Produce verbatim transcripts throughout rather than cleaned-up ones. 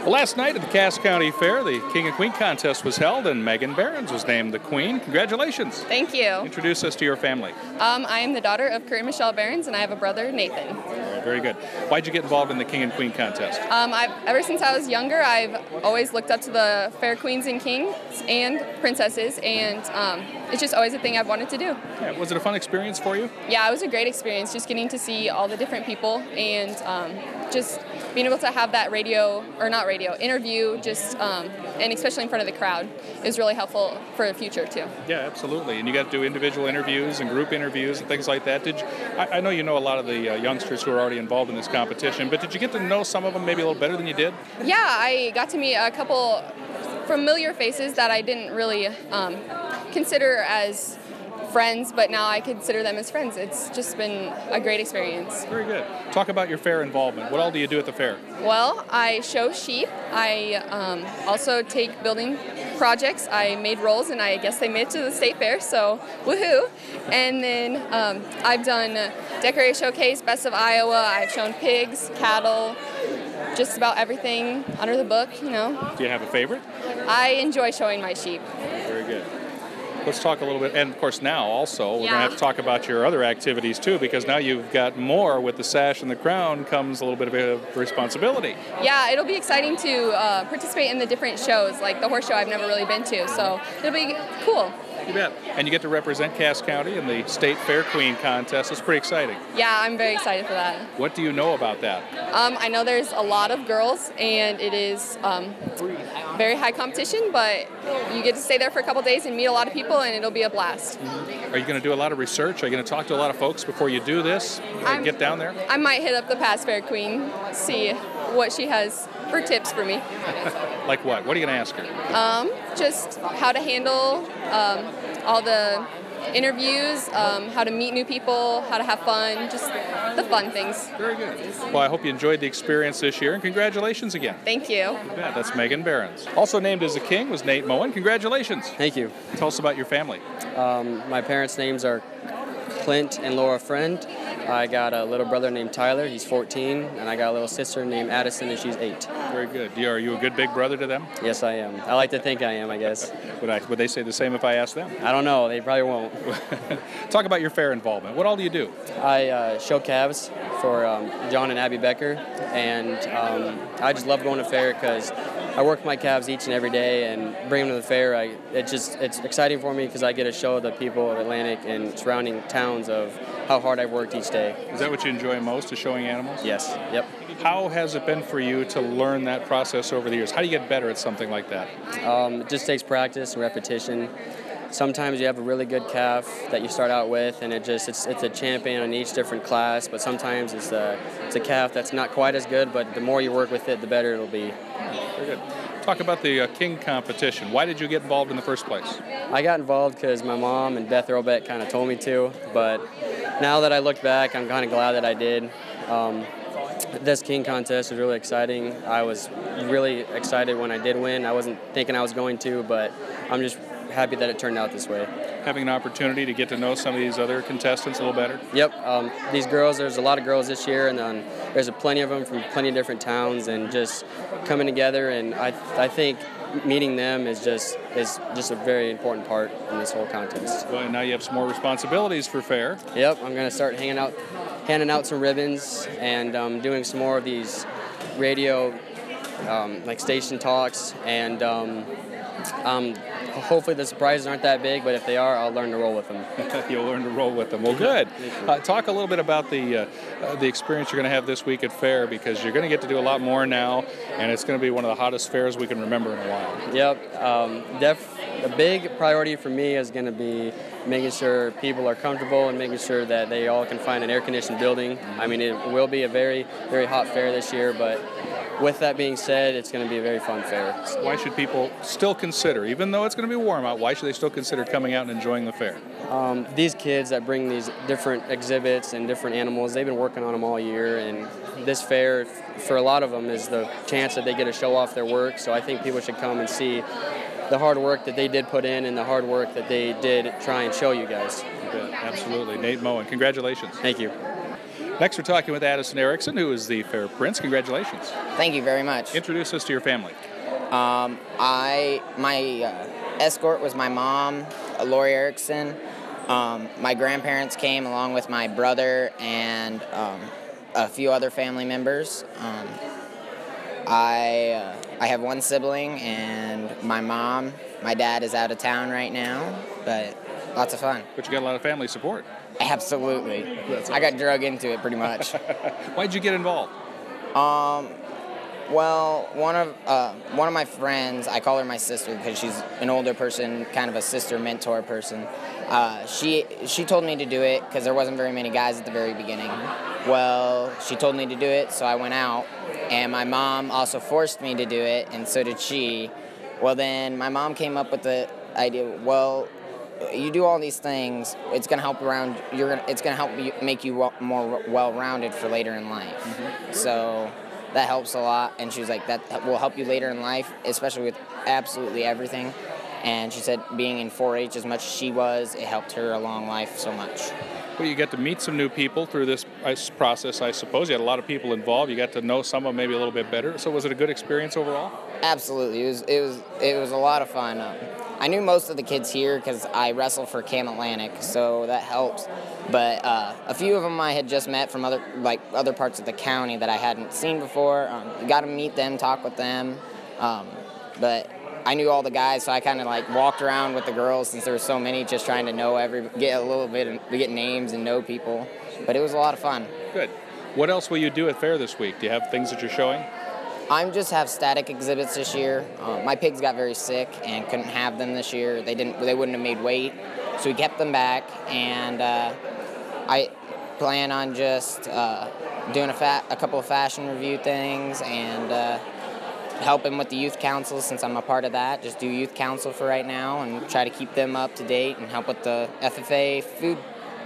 Well, last night at the Cass County Fair, the King and Queen contest was held, and Megan Behrens was named the Queen. Congratulations. Thank you. Introduce us to your family. Um, I am the daughter of Kurt and Michelle Behrens, and I have a brother, Nathan. All right, very good. Why'd you get involved in the King and Queen contest? Um, I've, ever since I was younger, I've always looked up to the fair queens and kings and princesses, and um, it's just always a thing I've wanted to do. Yeah, was it a fun experience for you? Yeah, it was a great experience, just getting to see all the different people and um, just being able to have that radio, or not radio, interview, just um, and especially in front of the crowd, is really helpful for the future too. Yeah, absolutely. And you got to do individual interviews and group interviews and things like that. Did you, I, I know you know a lot of the uh, youngsters who are already involved in this competition, but did you get to know some of them maybe a little better than you did? Yeah, I got to meet a couple familiar faces that I didn't really um, consider as friends, but now I consider them as friends. It's just been a great experience. Very good. Talk about your fair involvement. What all do you do at the fair? Well, I show sheep. I um, also take building projects. I made rolls, and I guess they made it to the state fair, so woohoo. And then um, I've done Decorator Showcase, Best of Iowa. I've shown pigs, cattle, just about everything under the book, you know. Do you have a favorite? I enjoy showing my sheep. Very good. Let's talk a little bit, and of course now also, we're yeah. going to have to talk about your other activities too, because now you've got more with the sash and the crown comes a little bit of a responsibility. Yeah, it'll be exciting to uh, participate in the different shows, like the horse show I've never really been to, so it'll be cool. You bet. And you get to represent Cass County in the State Fair Queen contest. It's pretty exciting. Yeah, I'm very excited for that. What do you know about that? Um, I know there's a lot of girls, and it is um, very high competition, but you get to stay there for a couple days and meet a lot of people, and it'll be a blast. Mm-hmm. Are you going to do a lot of research? Are you going to talk to a lot of folks before you do this? I'm, get down there? I might hit up the past Fair Queen, see what she has for tips for me. Like what? What are you going to ask her? Um, just how to handle um, all the interviews, um, how to meet new people, how to have fun, just the fun things. Very good. Well, I hope you enjoyed the experience this year, and congratulations again. Thank you. Yeah, that's Megan Behrens. Also named as the king was Nate Moen. Congratulations. Thank you. Tell us about your family. Um, my parents' names are Clint and Laura Friend. I got a little brother named Tyler, he's fourteen, and I got a little sister named Addison, and she's eight. Very good. Are you a good big brother to them? Yes, I am. I like to think I am, I guess. Would, I, would they say the same if I asked them? I don't know. They probably won't. Talk about your fair involvement. What all do you do? I uh, show calves for um, John and Abby Becker, and um, I just love going to fair because I work my calves each and every day and bring them to the fair. I, it just, it's exciting for me because I get to show the people of Atlantic and surrounding towns of how hard I've worked each day. Is that what you enjoy most, is showing animals? Yes, yep. How has it been for you to learn that process over the years? How do you get better at something like that? Um, it just takes practice and repetition. Sometimes you have a really good calf that you start out with, and it just it's, it's a champion in each different class, but sometimes it's a, it's a calf that's not quite as good, but the more you work with it, the better it'll be. Very good. Talk about the uh, King competition. Why did you get involved in the first place? I got involved because my mom and Beth Earlbeck kind of told me to, but now that I look back, I'm kind of glad that I did. Um, this King contest was really exciting. I was really excited when I did win. I wasn't thinking I was going to, but I'm just happy that it turned out this way. Having an opportunity to get to know some of these other contestants a little better? Yep. Um, these girls, there's a lot of girls this year, and then there's a plenty of them from plenty of different towns, and just coming together, and I I think meeting them is just is just a very important part in this whole contest. Well, and now you have some more responsibilities for fair. Yep. I'm going to start hanging out, handing out some ribbons, and um, doing some more of these radio, um, like station talks, and um, um, hopefully the surprises aren't that big, but if they are, I'll learn to roll with them. You'll learn to roll with them. Well, good. Uh, talk a little bit about the uh, uh, the experience you're going to have this week at fair, because you're going to get to do a lot more now, and it's going to be one of the hottest fairs we can remember in a while. Yep. Um, def- the big priority for me is going to be making sure people are comfortable and making sure that they all can find an air-conditioned building. I mean, it will be a very, very hot fair this year, but with that being said, it's going to be a very fun fair. Why should people still consider, even though it's going to be warm out, why should they still consider coming out and enjoying the fair? Um, these kids that bring these different exhibits and different animals, they've been working on them all year, and this fair, for a lot of them, is the chance that they get to show off their work. So I think people should come and see the hard work that they did put in and the hard work that they did try and show you guys. Yeah, absolutely. Nate Moen, congratulations. Thank you. Next, we're talking with Addison Erickson, who is the Fair Prince. Congratulations. Thank you very much. Introduce us to your family. Um, I my uh, escort was my mom, Lori Erickson. Um, my grandparents came along with my brother and um, a few other family members. Um, I uh, I have one sibling and my mom. My dad is out of town right now, but lots of fun. But you got a lot of family support. Absolutely. That's I got drug into it pretty much. Why'd you get involved? Um, well, one of uh, one of my friends, I call her my sister because she's an older person, kind of a sister mentor person. Uh, she she told me to do it because there wasn't very many guys at the very beginning. Well, she told me to do it, so I went out, and my mom also forced me to do it, and so did she. Well, then my mom came up with the idea. Well, you do all these things, it's gonna help around. You're gonna, it's gonna help you make you well, more well-rounded for later in life. Mm-hmm. So that helps a lot. And she was like, that will help you later in life, especially with absolutely everything. And she said, being in four H as much as she was, it helped her along life so much. Well, you got to meet some new people through this process, I suppose. You had a lot of people involved. You got to know some of them maybe a little bit better. So was it a good experience overall? Absolutely. It was. It was. It was a lot of fun. Um, I knew most of the kids here because I wrestle for Cam Atlantic, so that helps. But uh, a few of them I had just met from other like other parts of the county that I hadn't seen before. Um, got to meet them, talk with them. Um, but I knew all the guys, so I kind of like walked around with the girls since there were so many, just trying to know every, get a little bit, of, get names and know people. But it was a lot of fun. Good. What else will you do at Fair this week? Do you have things that you're showing? I'm just have static exhibits this year. Um, my pigs got very sick and couldn't have them this year. They didn't. They wouldn't have made weight, so we kept them back. And uh, I plan on just uh, doing a, fa- a couple of fashion review things and uh, helping with the youth council since I'm a part of that. Just do youth council for right now and try to keep them up to date and help with the F F A food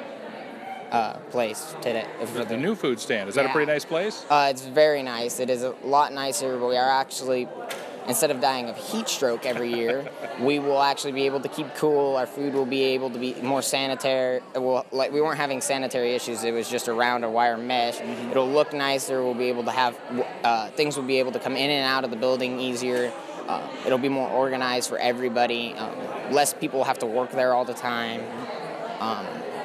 Uh, place today. The, the new food stand. Is that yeah. a pretty nice place? Uh, it's very nice. It is a lot nicer. We are actually, instead of dying of heat stroke every year, we will actually be able to keep cool. Our food will be able to be more sanitary. Well, like we weren't having sanitary issues. It was just around a wire mesh. Mm-hmm. It'll look nicer. We'll be able to have uh, things will be able to come in and out of the building easier. Uh, it'll be more organized for everybody. Um, less people have to work there all the time. Um,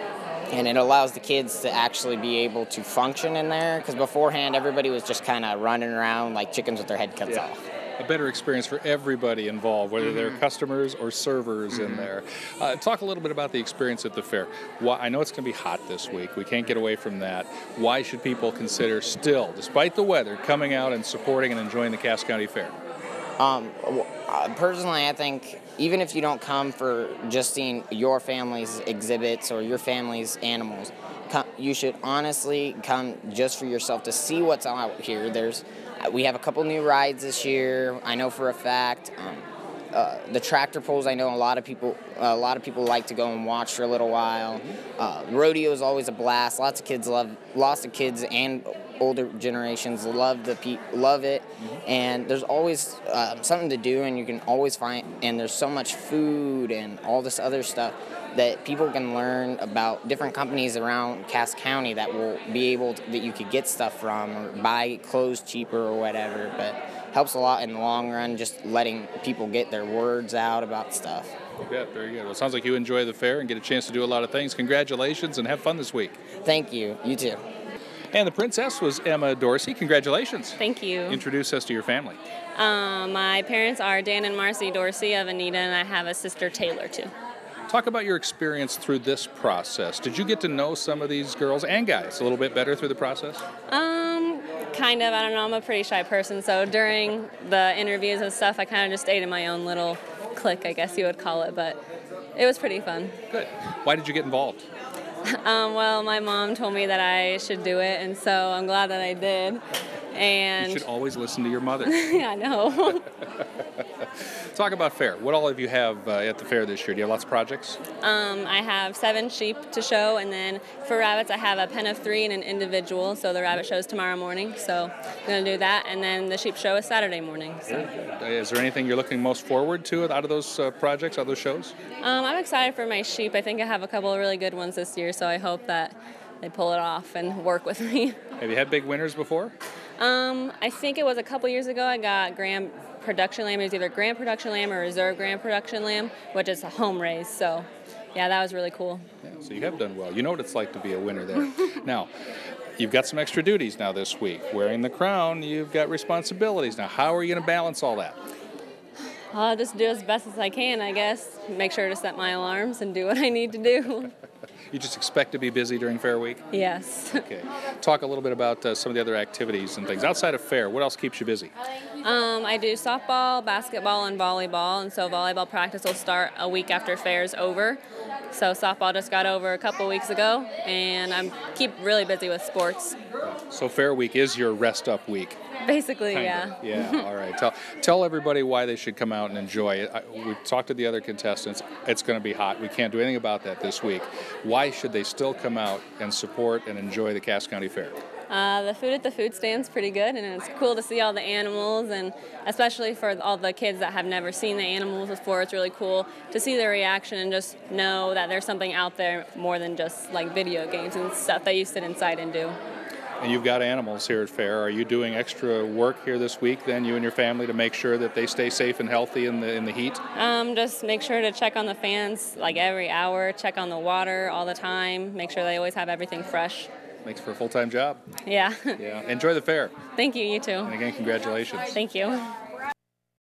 And it allows the kids to actually be able to function in there, because beforehand everybody was just kind of running around like chickens with their head cut yeah. off. A better experience for everybody involved, whether mm-hmm. they're customers or servers mm-hmm. in there. Uh, talk a little bit about the experience at the fair. Why, I know it's going to be hot this week. We can't get away from that. Why should people consider still, despite the weather, coming out and supporting and enjoying the Cass County Fair? Um, personally, I think even if you don't come for just seeing your family's exhibits or your family's animals, come, you should honestly come just for yourself to see what's out here. There's, we have a couple new rides this year. I know for a fact. Um, uh, the tractor pulls, I know a lot of people, a lot of people like to go and watch for a little while. Uh, rodeo is always a blast. Lots of kids love, lots of kids and older generations love the pe- love it, mm-hmm. and there's always uh, something to do, and you can always find, and there's so much food and all this other stuff that people can learn about different companies around Cass County that will be able to, that you could get stuff from or buy clothes cheaper or whatever, but helps a lot in the long run just letting people get their words out about stuff. Yeah, very good. Well, it sounds like you enjoy the fair and get a chance to do a lot of things. Congratulations and have fun this week. Thank you. You too. And the princess was Emma Dorsey. Congratulations. Thank you. Introduce us to your family. Um, my parents are Dan and Marcy Dorsey of Anita, and I have a sister, Taylor, too. Talk about your experience through this process. Did you get to know some of these girls and guys a little bit better through the process? Um, kind of. I don't know. I'm a pretty shy person, so during the interviews and stuff, I kind of just stayed in my own little clique, I guess you would call it, but it was pretty fun. Good. Why did you get involved? Um, well, my mom told me that I should do it, and so I'm glad that I did. And you should always listen to your mother. Yeah, I know. Talk about fair. What all of you have uh, at the fair this year? Do you have lots of projects? Um, I have seven sheep to show, and then for rabbits, I have a pen of three and an individual. So the rabbit show is tomorrow morning, so I'm going to do that, and then the sheep show is Saturday morning. So. Is there anything you're looking most forward to out of those uh, projects, out of those shows? Um, I'm excited for my sheep. I think I have a couple of really good ones this year, so I hope that they pull it off and work with me. Have you had big winners before? Um, I think it was a couple years ago I got Grand Production Lamb. It was either Grand Production Lamb or Reserve Grand Production Lamb, which is a home race. So, yeah, that was really cool. Yeah, so you have done well. You know what it's like to be a winner there. Now, you've got some extra duties now this week. Wearing the crown, you've got responsibilities. Now, how are you going to balance all that? I'll just do as best as I can, I guess. Make sure to set my alarms and do what I need to do. You just expect to be busy during Fair Week? Yes. Okay. Talk a little bit about uh, some of the other activities and things. Outside of Fair, what else keeps you busy? Um, I do softball, basketball, and volleyball, and so volleyball practice will start a week after Fair's over. So softball just got over a couple weeks ago, and I keep really busy with sports. So Fair Week is your rest-up week? Basically, Kinda. yeah. Yeah, all right. Tell, tell everybody why they should come out and enjoy it. I, we've talked to the other contestants. It's going to be hot. We can't do anything about that this week. Why should they still come out and support and enjoy the Cass County Fair? Uh, the food at the food stand's pretty good, and it's cool to see all the animals, and especially for all the kids that have never seen the animals before, it's really cool to see their reaction and just know that there's something out there more than just like video games and stuff that you sit inside and do. And you've got animals here at Fair. Are you doing extra work here this week, then, you and your family, to make sure that they stay safe and healthy in the in the heat? Um, just make sure to check on the fans like every hour, check on the water all the time, make sure they always have everything fresh. Makes for a full-time job. Yeah. Yeah. Enjoy the fair. Thank you, you too. And again, congratulations. Thank you.